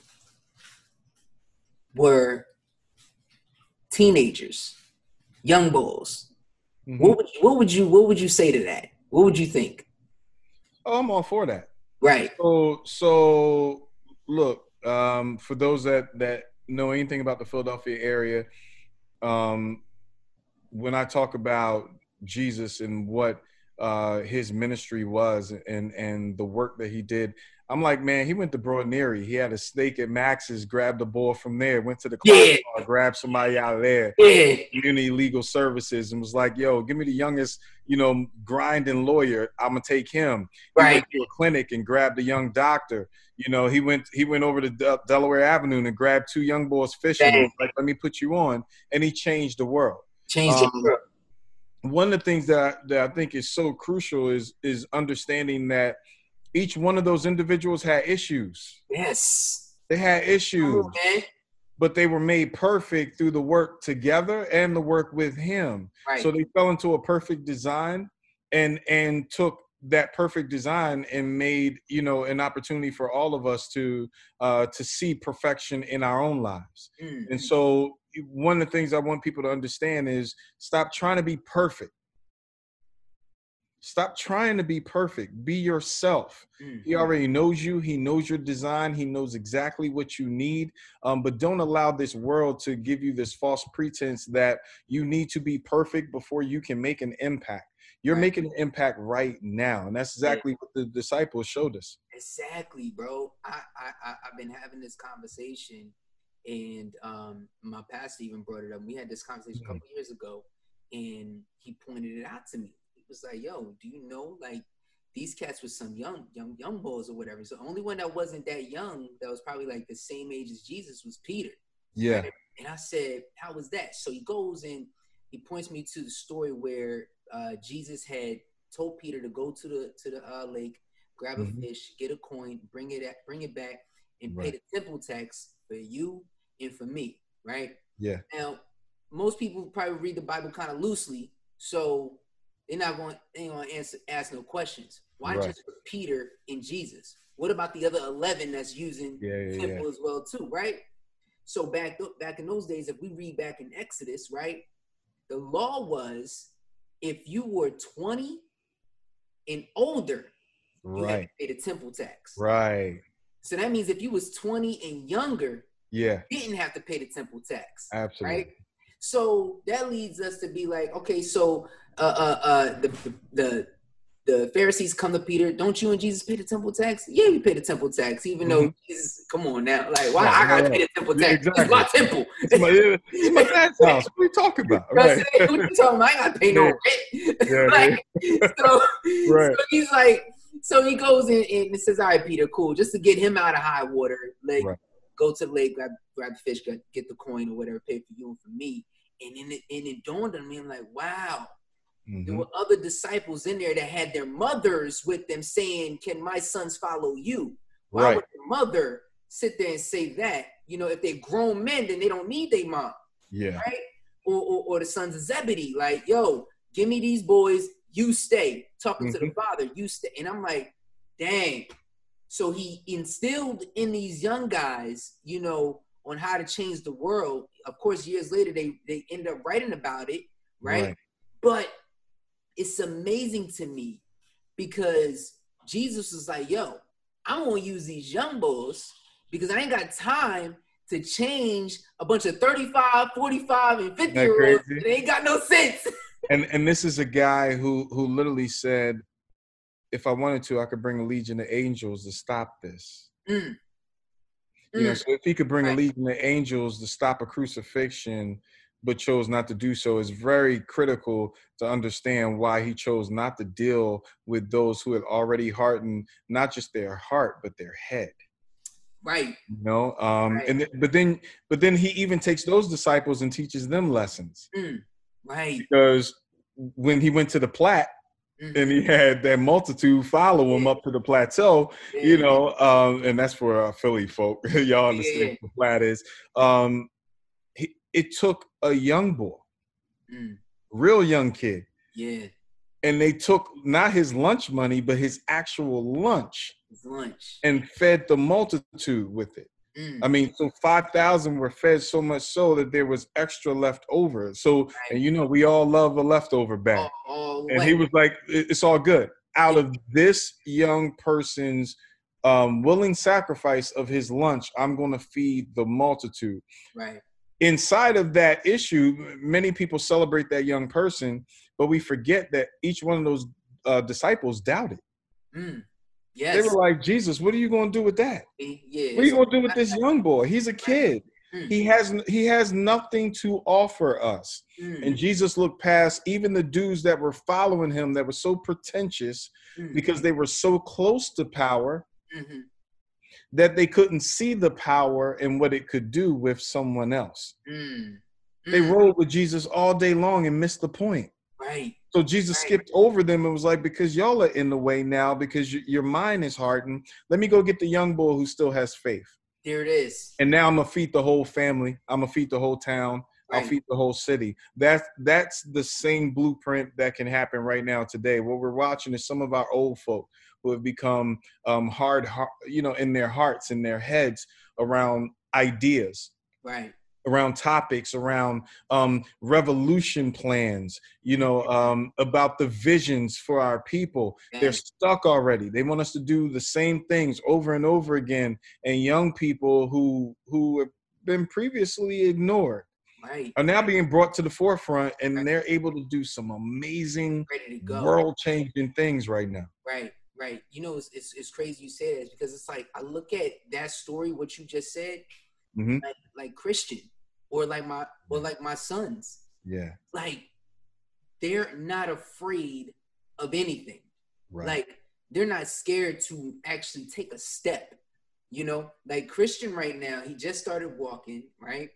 were teenagers, young bulls? Mhm. What would you, what would you what would you say to that? What would you think? Oh, I'm all for that. Right. So, so look, um, for those that that know anything about the Philadelphia area, um, when I talk about Jesus and what uh, his ministry was and and the work that he did, I'm like, man, he went to Broadnery. He had a steak at Max's, grabbed a ball from there, went to the club, Yeah. bar, grabbed somebody out of there, Yeah. community legal services, and was like, yo, give me the youngest, you know, grinding lawyer. I'm gonna take him. He Right. went to a clinic and grabbed a young doctor. You know, he went he went over to De- Delaware Avenue and grabbed two young boys fishing. Dang. And was like, let me put you on, and he changed the world. Change Um, the world. One of the things that I, that I think is so crucial is is understanding that each one of those individuals had issues. Yes. They had issues, Come on, man. but they were made perfect through the work together and the work with him. Right. So they fell into a perfect design and and took that perfect design and made, you know, an opportunity for all of us to uh, to see perfection in our own lives. Mm. And so one of the things I want people to understand is stop trying to be perfect. Stop trying to be perfect. Be yourself. Mm. He already knows you. He knows your design. He knows exactly what you need. Um, but don't allow this world to give you this false pretense that you need to be perfect before you can make an impact. You're Right. making an impact right now. And that's exactly what the disciples showed us. Exactly, bro. I, I, I, I've been having this conversation, and um, my pastor even brought it up. We had this conversation a couple of years ago, and he pointed it out to me. He was like, yo, do you know, like, these cats were some young, young, young boys or whatever. So the only one that wasn't that young, that was probably like the same age as Jesus, was Peter. Yeah. Right? And I said, how was that? So he goes and he points me to the story where uh, Jesus had told Peter to go to the to the uh, lake, grab a Mhm. fish, get a coin, bring it at, bring it back, and Right. pay the temple tax for you and for me. Right? Yeah. Now, most people probably read the Bible kind of loosely, so they're not going they ain't going to answer ask no questions. Why Right. just put Peter and Jesus? What about the other eleven that's using Yeah, yeah, the temple yeah. as well too, right? So back th- back in those days, if we read back in Exodus, right, the law was if you were twenty and older, you had to Right. pay the temple tax. Right. So that means if you was twenty and younger, Yeah. you didn't have to pay the temple tax. Absolutely. Right? So that leads us to be like, okay, so uh, uh, uh, the, the the the Pharisees come to Peter. Don't you and Jesus pay the temple tax? Yeah, we pay the temple tax, even though Mhm. Jesus. Come on now, like why Right, I gotta right, pay the temple Yeah, tax? It's my exactly. temple. It's my, yeah, it's my dad's house. What are you talking about? You know what I'm Right. saying? What you talking about? I ain't gotta pay no Yeah. rent. Yeah, Like, so, Right. so he's like, so he goes in and says, all right, Peter, cool. Just to get him out of high water, like Right. go to the lake, grab grab the fish, get, get the coin or whatever, pay for you and for me. And then it, and it dawned on me, I'm like, wow, there Mhm. were other disciples in there that had their mothers with them saying, can my sons follow you? Why Right. would their mother sit there and say that? You know, if they're grown men, then they don't need their mom, Yeah. right? Or, or, or the sons of Zebedee, like, yo, give me these boys, you stay. Talking to the Mhm. father, you stay. And I'm like, dang. So he instilled in these young guys, you know, on how to change the world. Of course, years later, they, they end up writing about it, right? Right. But it's amazing to me because Jesus was like, yo, I'm going to use these young bulls because I ain't got time to change a bunch of thirty-five, forty-five, and Isn't that fifty-year-olds. crazy? They ain't got no sense. And and this is a guy who who literally said, if I wanted to, I could bring a legion of angels to stop this. Mm. You know, Mm. so if he could bring a Right. legion of angels to stop a crucifixion, but chose not to do so, is very critical to understand why he chose not to deal with those who had already hardened not just their heart but their head. Right. You know, um, Right. and th- but then but then he even takes those disciples and teaches them lessons, Mm. Right. because when he went to the Platte Mhm. and he had that multitude follow him Yeah. up to the plateau, Yeah. you know, um, and that's for uh, Philly folk. Y'all understand Yeah. what the Platte is. Um, he, it took a young boy, Mm. real young kid, Yeah. and they took not his lunch money, but his actual lunch It's lunch. and fed the multitude with it. Mm. I mean, so five thousand were fed, so much so that there was extra left over. So, and you know, we all love a leftover bag. all, all the And way. he was like, "It- it's all good." Out of this young person's um, willing sacrifice of his lunch, I'm going to feed the multitude. Right. Inside of that issue, many people celebrate that young person, but we forget that each one of those uh, disciples doubted. Mm. They Yes. were like, Jesus, what are you going to do with that? Yeah. What are you going to do with this young boy? He's a kid. Mm. He has he has nothing to offer us. Mm. And Jesus looked past even the dudes that were following him that were so pretentious Mm. because they were so close to power Mhm. that they couldn't see the power and what it could do with someone else. Mm. They Mm. rode with Jesus all day long and missed the point. Right. So Jesus Right. skipped over them and was like, because y'all are in the way now, because y- your mind is hardened, let me go get the young boy who still has faith. There it is. And now I'm going to feed the whole family. I'm going to feed the whole town. I'll Right. feed the whole city. That's that's the same blueprint that can happen right now today. What we're watching is some of our old folk who have become um, hard, har- you know, in their hearts, in their heads around ideas, Right. around topics, around um, revolution plans, you know, um, about the visions for our people. They're Yes. stuck already. They want us to do the same things over and over again. And young people who who have been previously ignored Right. are now being brought to the forefront, and Right. they're able to do some amazing, Ready to go. world-changing things right now. Right. Right. You know, it's, it's, it's crazy you say that because it's like I look at that story, what you just said, Mm-hmm. like like Christian or like my or like my sons. Yeah, Like they're not afraid of anything. right. Like they're not scared to actually take a step. You know, like Christian right now, he just started walking, right?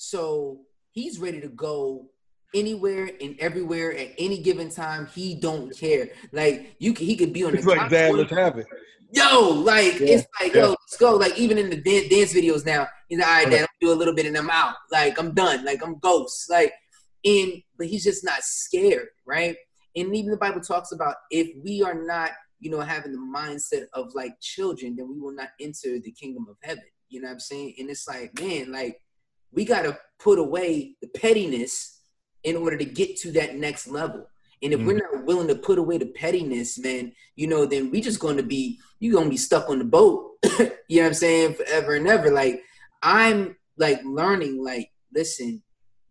So he's ready to go anywhere and everywhere at any given time. He don't care. Like you, can, he could be on the It's like, top Dad, twenty. let's have it. Yo, like Yeah, it's like yeah. yo, let's go. Like even in the dan- dance videos now, he's like, all right, Right. Dad, I'm gonna do a little bit and I'm out. Like I'm done. Like I'm ghost. Like and but he's just not scared, right? And even the Bible talks about if we are not, you know, having the mindset of like children, then we will not enter the kingdom of heaven. You know what I'm saying? And it's like, man, like we gotta put away the pettiness in order to get to that next level. And if Mhm. we're not willing to put away the pettiness, man, you know, then we just going to be, you're going to be stuck on the boat, you know what I'm saying, forever and ever. Like, I'm, like, learning, like, listen,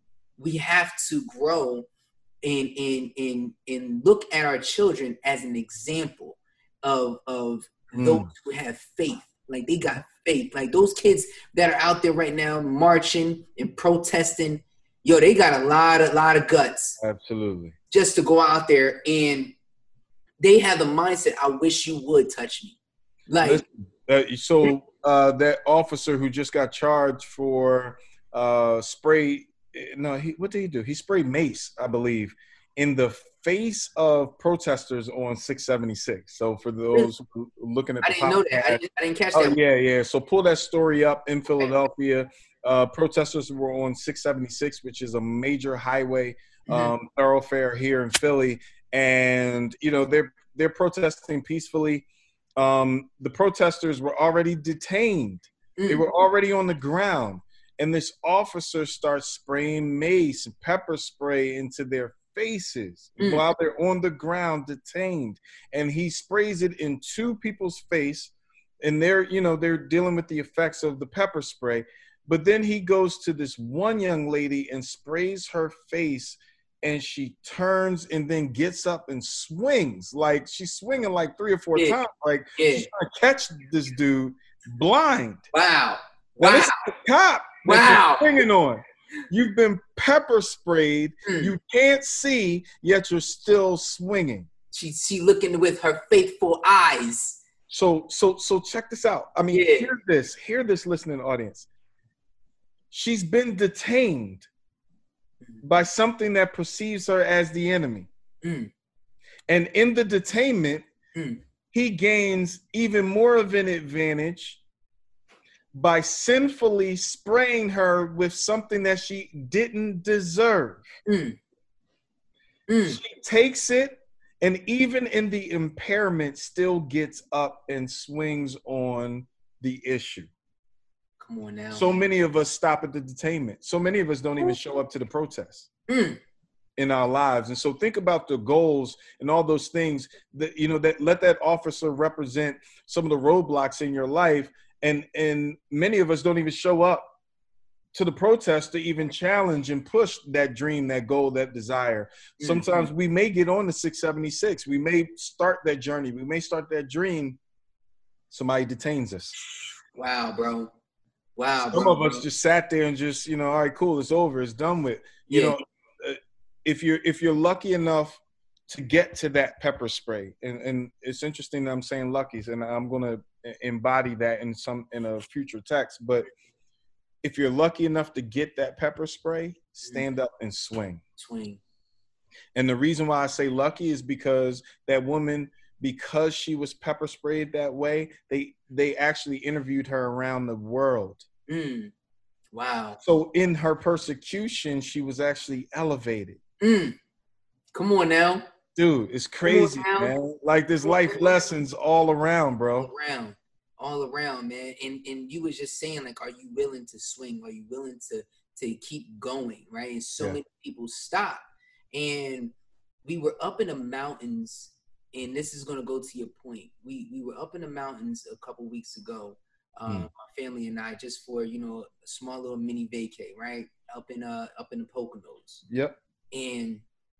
we have to grow and, and, and, and look at our children as an example of, of Mm. those who have faith. Like, they got faith. Like, those kids that are out there right now marching and protesting, yo, they got a lot, a lot of guts. Absolutely. Just to go out there and they have the mindset, I wish you would touch me. Like, Listen, uh, so uh, that officer who just got charged for uh, spray, no, he, what did he do? He sprayed mace, I believe, in the face of protesters on six seventy-six. So for those who are looking at I the didn't know that. I podcast, didn't, I didn't catch oh that. yeah, yeah. So pull that story up in Philadelphia. Uh, protesters were on six seventy-six, which is a major highway um, Mhm. thoroughfare here in Philly, and you know they're they're protesting peacefully. Um, the protesters were already detained; they Mm. were already on the ground, and this officer starts spraying mace and pepper spray into their faces Mm. while they're on the ground detained, and he sprays it in two people's face, and they're you know they're dealing with the effects of the pepper spray. But then he goes to this one young lady and sprays her face, and she turns and then gets up and swings. Like she's swinging like three or four Yeah. times. Like Yeah. she's trying to catch this dude blind. Wow. Now Wow. this is the cop that Wow. you're swinging on. You've been pepper sprayed. Mm. You can't see, yet you're still swinging. She, she looking with her faithful eyes. So, so, so check this out. I mean, Yeah. hear this. Hear this, listening audience. She's been detained by something that perceives her as the enemy. Mm. And in the detainment, Mm. he gains even more of an advantage by sinfully spraying her with something that she didn't deserve. Mm. Mm. She takes it, and even in the impairment, still gets up and swings on the issue. Come on now. So many of us stop at the detainment. So many of us don't even show up to the protests Mm. in our lives. And so think about the goals and all those things that, you know, that let that officer represent some of the roadblocks in your life. And, and many of us don't even show up to the protest to even challenge and push that dream, that goal, that desire. Mhm. Sometimes we may get on the six seventy-six. We may start that journey. We may start that dream. Somebody detains us. Wow, bro. Wow, Some bro, of us bro. just sat there and just, you know, all right, cool, it's over, it's done with. You Yeah. know, uh, if you're if you're lucky enough to get to that pepper spray, and, and it's interesting that I'm saying luckies, and I'm gonna embody that in some in a future text. But if you're lucky enough to get that pepper spray, stand up and swing. Swing. And the reason why I say lucky is because that woman, because she was pepper sprayed that way, they they actually interviewed her around the world. Mm. Wow. So in her persecution, she was actually elevated. Mm. Come on now. Dude, it's crazy, man. Like there's life lessons all around, bro. All around. All around, man. And and you was just saying, like, are you willing to swing? Are you willing to to keep going? Right. And so yeah. many people stop. And we were up in the mountains, and this is gonna go to your point. We we were up in the mountains a couple weeks ago, um, hmm. my family and I, just for, you know, a small little mini vacay, right? Up in uh up in the Poconos. Yep. And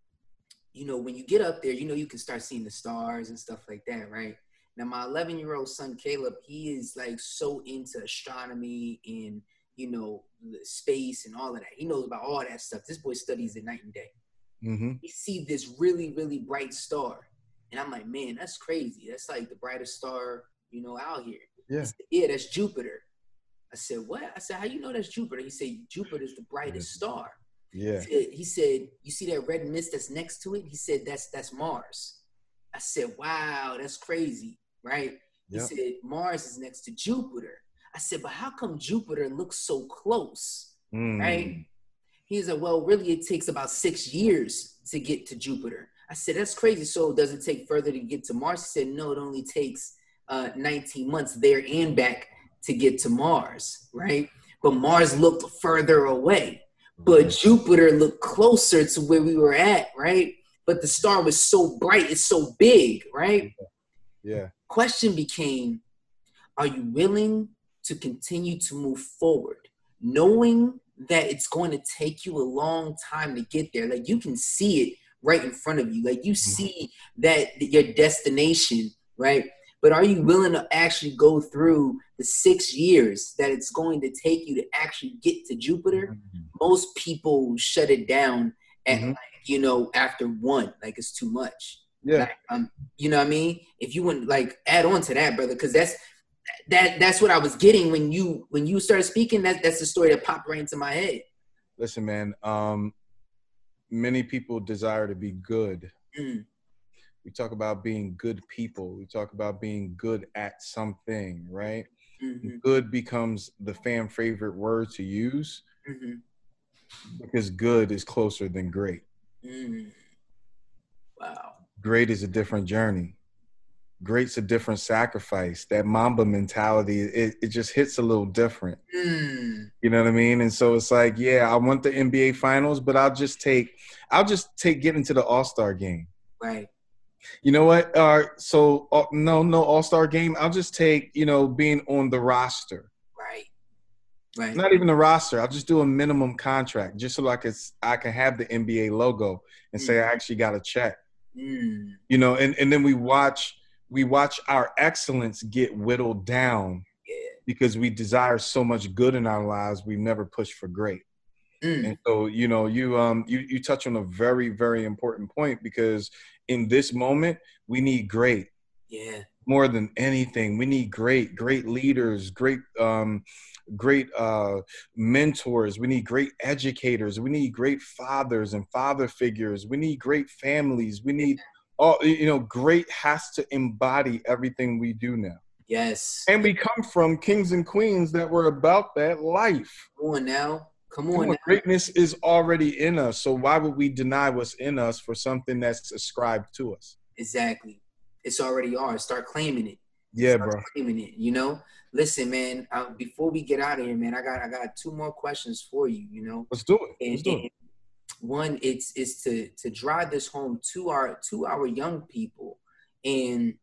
you know, when you get up there, you know, you can start seeing the stars and stuff like that, right? Now, my eleven-year-old son, Caleb, he is, like, so into astronomy and, you know, space and all of that. He knows about all that stuff. This boy studies it night and day. Mm-hmm. He sees this really, really bright star. And I'm like, man, that's crazy. That's, like, the brightest star, you know, out here. Yeah. He said, yeah, that's Jupiter. I said, what? I said, how you know that's Jupiter? He said, Jupiter's the brightest yeah. star. Yeah. He said, he said, you see that red mist that's next to it? He said, that's that's Mars. I said, wow, that's crazy, right? He yep. said, Mars is next to Jupiter. I said, but how come Jupiter looks so close, mm. right? He said, well, really, it takes about six years to get to Jupiter. I said, that's crazy. So does it take further to get to Mars? He said, no, it only takes uh, nineteen months there and back to get to Mars, right? But Mars looked further away. But Jupiter looked closer to where we were at, right? But the star was so bright, it's so big, right? Yeah. Question became, are you willing to continue to move forward, knowing that it's going to take you a long time to get there? Like, you can see it right in front of you. Like, you see that your destination, right? But are you willing to actually go through the six years that it's going to take you to actually get to Jupiter? Mm-hmm. Most people shut it down at, mm-hmm. like, you know, after one, like it's too much. Yeah. Like, um, you know what I mean? If you wouldn't, like, add on to that, brother, because that's that that's what I was getting when you when you started speaking. That that's the story that popped right into my head. Listen, man. Um, many people desire to be good. Mm. We talk about being good people. We talk about being good at something, right? Mm-hmm. Good becomes the fan favorite word to use mm-hmm. because good is closer than great. Mm. Wow. Great is a different journey. Great's a different sacrifice. That Mamba mentality, it, it just hits a little different. Mm. You know what I mean? And so it's like, yeah, I want the N B A finals, but I'll just take, I'll just take getting to the All-Star game. Right. You know what? Uh, so uh, no, no All-Star game. I'll just take, you know, being on the roster. Right. Right. Not even the roster. I'll just do a minimum contract just so I can, I can have the N B A logo and mm. say I actually got a check. Mm. You know, and, and then we watch we watch our excellence get whittled down yeah. because we desire so much good in our lives. We never push for great. Mm. And so, you know, you um you you touch on a very, very important point because in this moment, we need great. Yeah. More than anything, we need great, great leaders, great, um, great uh, mentors. We need great educators. We need great fathers and father figures. We need great families. We need all, you know, great has to embody everything we do now. Yes. And we come from kings and queens that were about that life. Come on now. Come on. Come on. Now. Greatness is already in us. So why would we deny what's in us for something that's ascribed to us? Exactly. It's already ours. Start claiming it. Yeah, Start bro. Claiming it. You know. Listen, man. Uh, before we get out of here, man, I got I got two more questions for you. You know. Let's do it. And, Let's do and it. One, it's is to to drive this home to our to our young people, and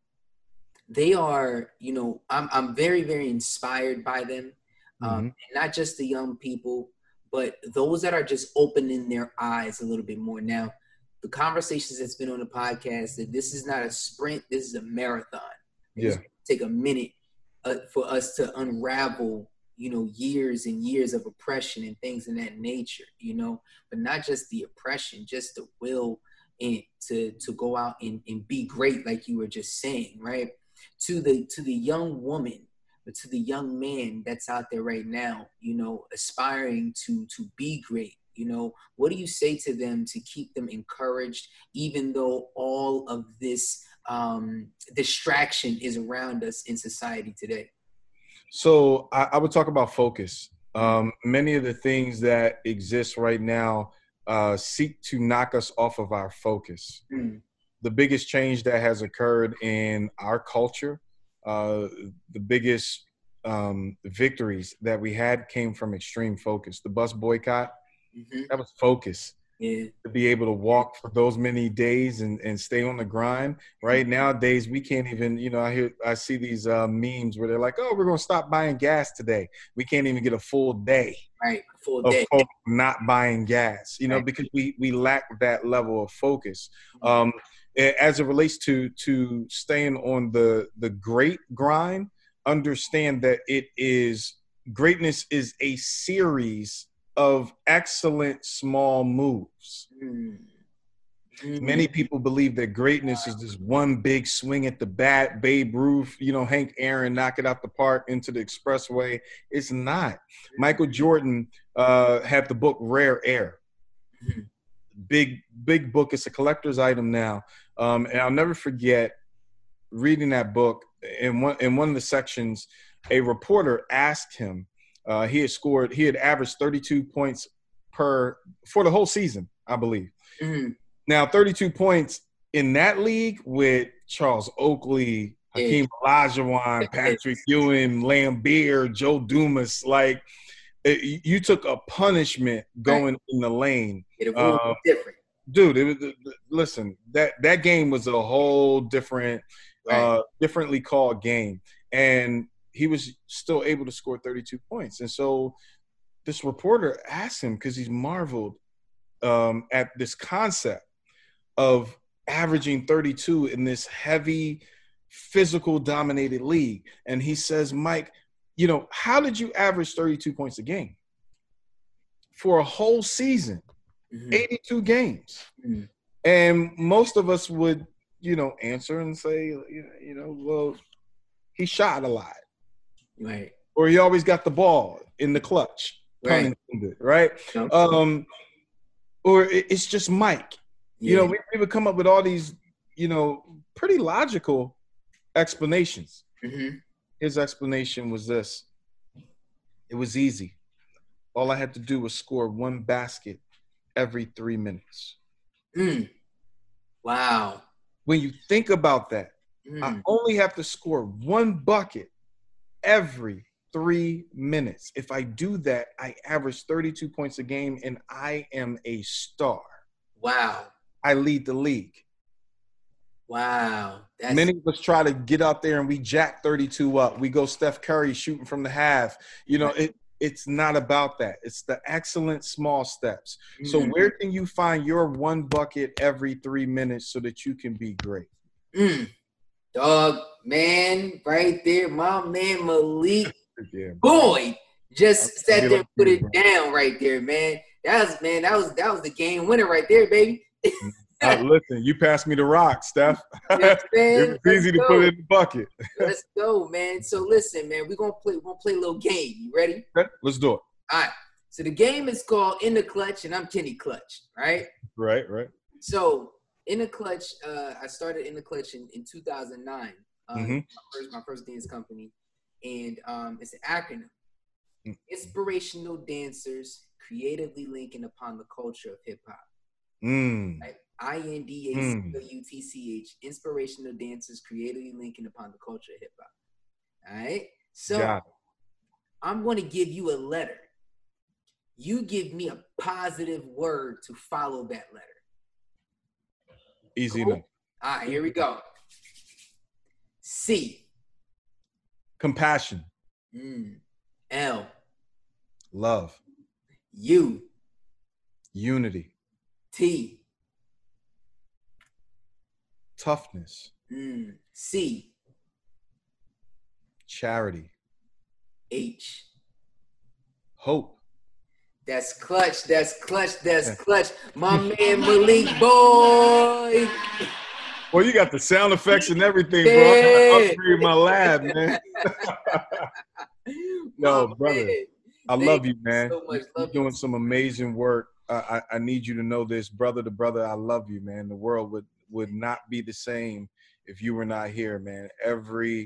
they are, you know, I'm I'm very very inspired by them, um, Mm-hmm. and not just the young people, but those that are just opening their eyes a little bit more now. The conversations that's been on the podcast, that this is not a sprint, this is a marathon. Yeah. It's gonna take a minute uh, for us to unravel, you know, years and years of oppression and things in that nature, you know, but not just the oppression, just the will and to to go out and, and be great, like you were just saying, right? To the to the young woman, but to the young man that's out there right now, you know, aspiring to to be great. You know, what do you say to them to keep them encouraged, even though all of this um, distraction is around us in society today? So I, I would talk about focus. Um, many of the things that exist right now uh, seek to knock us off of our focus. Mm. The biggest change that has occurred in our culture, uh, the biggest um, victories that we had came from extreme focus. The bus boycott, Mm-hmm. that was focus. Yeah. To be able to walk for those many days and, and stay on the grind. Right nowadays, we can't even, you know, I hear, I see these uh, memes where they're like, oh, we're going to stop buying gas today. We can't even get a full day Right. Full of day. folks not buying gas, you know, Right. because we, we lack that level of focus. Um, as it relates to, to staying on the, the great grind, understand that it is, greatness is a series of excellent small moves. Mm-hmm. Many people believe that greatness is this one big swing at the bat, Babe Ruth, you know, Hank Aaron, knock it out the park into the expressway. It's not. Michael Jordan uh, had the book Rare Air. Mm-hmm. Big, big book. It's a collector's item now. Um, and I'll never forget reading that book. In one, in one of the sections, a reporter asked him, Uh, he had scored, he had averaged thirty-two points per, for the whole season, I believe. Mm-hmm. Now, thirty-two points in that league with Charles Oakley, Hakeem Olajuwon, Patrick Ewing, Lambeer, Joe Dumas, like it, you took a punishment going right in the lane. It was um, different. Dude, it was, listen, that, that game was a whole different, right. uh, differently called game. And he was still able to score thirty-two points. And so this reporter asked him, because he's marveled um, at this concept of averaging thirty-two in this heavy, physical dominated league. And he says, Mike, you know, how did you average thirty-two points a game for a whole season, mm-hmm. eighty-two games? Mm-hmm. And most of us would, you know, answer and say, you know, well, he shot a lot. Right. Or he always got the ball in the clutch, right? Pun intended, right? Okay. Um, or it's just Mike. Yeah. You know, we, we would come up with all these, you know, pretty logical explanations. Mm-hmm. His explanation was this: it was easy. All I had to do was score one basket every three minutes. Mm. Wow. When you think about that, mm. I only have to score one bucket every three minutes. If I do that, I average thirty-two points a game, and I am a star. Wow. I lead the league. Wow. That's- Many of us try to get out there and we jack thirty-two up. We go Steph Curry shooting from the half. You know, it it's not about that. It's the excellent small steps. Mm-hmm. So where can you find your one bucket every three minutes so that you can be great? Mm. Dog, man, right there, my man Malik yeah, Boyd just sat there and put it down right there, man. That was, man, that was that was the game winner right there, baby. uh, listen, you passed me the rock, Steph. Yes, man. It was easy to put it in the bucket. Let's go, man. So listen, man, we're gonna play. We're gonna play a little game. You ready? Okay, let's do it. All right. So the game is called In the Clutch, and I'm Kenny Clutch. Right. Right. Right. So. In the Clutch, uh, I started In the Clutch in, in two thousand nine. Um, mm-hmm. my, first, my first dance company. And um, it's an acronym. Mm. Inspirational dancers creatively linking upon the culture of hip-hop. Mm. Like I N D A C W T C H, inspirational dancers creatively linking upon the culture of hip-hop. All right? So I'm going to give you a letter. You give me a positive word to follow that letter. Easy cool. enough. All right, here we go. C. Compassion. Mm. L. Love. U. Unity. T. Toughness. Mm. C. Charity. H. Hope. That's clutch. That's clutch. That's clutch. My man Malik Boyd. Well, you got the sound effects and everything, bro. I gotta upgrade my lab, man. No, brother. Man. I Thank love you, man. So much. You're love doing you. some amazing work. I, I, I need you to know this, brother to brother. I love you, man. The world would, would not be the same if you were not here, man. Every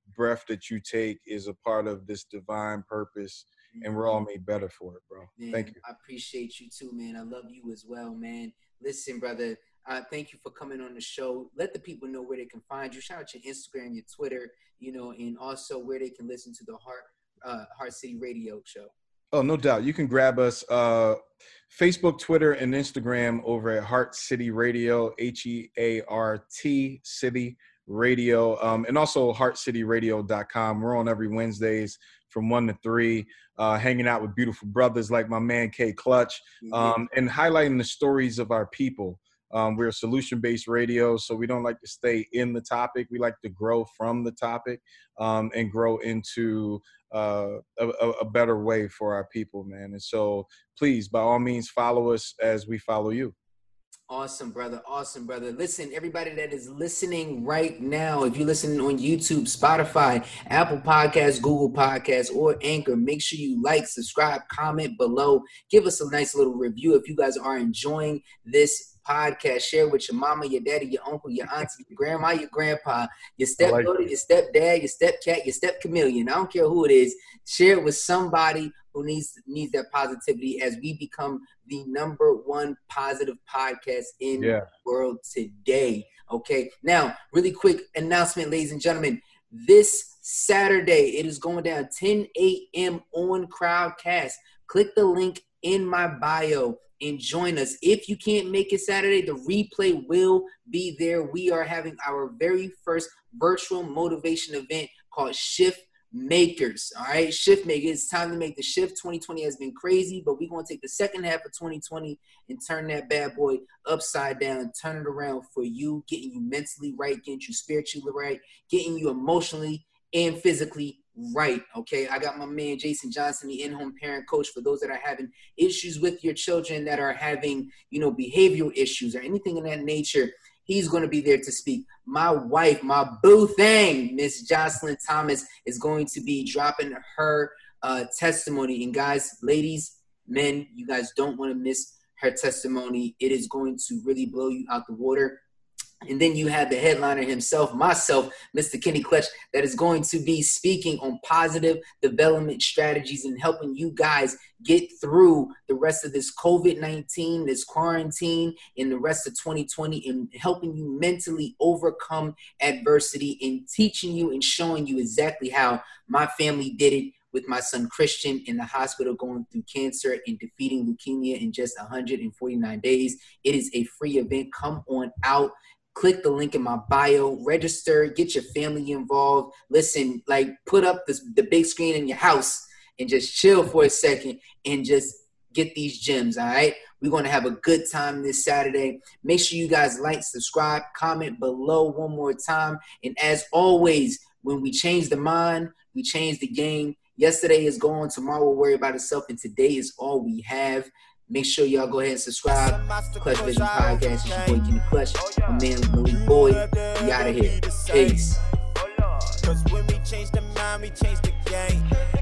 breath that you take is a part of this divine purpose, and we're all made better for it, bro. Man, thank you. I appreciate you too, man. I love you as well, man. Listen, brother, uh, thank you for coming on the show. Let the people know where they can find you. Shout out your Instagram, your Twitter, you know, and also where they can listen to the Heart uh, Heart City Radio show. Oh, no doubt. You can grab us uh, Facebook, Twitter, and Instagram over at Heart City Radio, H E A R T City Radio, um, and also heart city radio dot com. We're on every Wednesdays from one to three, uh, hanging out with beautiful brothers like my man K Clutch, um, and highlighting the stories of our people. Um, we're a solution-based radio, so we don't like to stay in the topic. We like to grow from the topic um, and grow into uh, a, a better way for our people, man. And so please, by all means, follow us as we follow you. Awesome, brother. Awesome, brother. Listen, everybody that is listening right now, if you're listening on YouTube, Spotify, Apple Podcasts, Google Podcasts, or Anchor, make sure you like, subscribe, comment below. Give us a nice little review if you guys are enjoying this podcast. Share with your mama, your daddy, your uncle, your auntie, your grandma, your grandpa, your stepdaughter, like your stepdad, your stepcat, your step chameleon. I don't care who it is. Share it with somebody who needs needs that positivity as we become the number one positive podcast in yeah. the world today. Okay. Now, really quick announcement, ladies and gentlemen. This Saturday, it is going down ten a.m. on Crowdcast. Click the link in my bio and join us. If you can't make it Saturday, the replay will be there. We are having our very first virtual motivation event called Shift Makers. All right, Shift Makers. It's time to make the shift. twenty twenty has been crazy, but we're going to take the second half of twenty twenty and turn that bad boy upside down, turn it around for you, getting you mentally right, getting you spiritually right, getting you emotionally and physically right. Okay, I got my man Jason Johnson, the in-home parent coach, for those that are having issues with your children, that are having, you know, behavioral issues or anything in that nature. He's going to be there to speak. My wife, my boo thing, Miss Jocelyn Thomas, is going to be dropping her uh, testimony. And guys, ladies, men, you guys don't want to miss her testimony. It is going to really blow you out the water. And then you have the headliner himself, myself, Mister Kenny Clutch, that is going to be speaking on positive development strategies and helping you guys get through the rest of this COVID nineteen, this quarantine, and the rest of twenty twenty, and helping you mentally overcome adversity and teaching you and showing you exactly how my family did it with my son Christian in the hospital going through cancer and defeating leukemia in just one hundred forty-nine days. It is a free event. Come on out. Click the link in my bio, register, get your family involved. Listen, like put up this, the big screen in your house and just chill for a second and just get these gems, all right? We're going to have a good time this Saturday. Make sure you guys like, subscribe, comment below one more time. And as always, when we change the mind, we change the game. Yesterday is gone. Tomorrow will worry about itself. And today is all we have. Make sure y'all go ahead and subscribe. Clutch Vision Podcast. It's your boy Kenny Clutch. My man Malik Boy. We out of here. Peace. Cause when we change the mind, we change the game.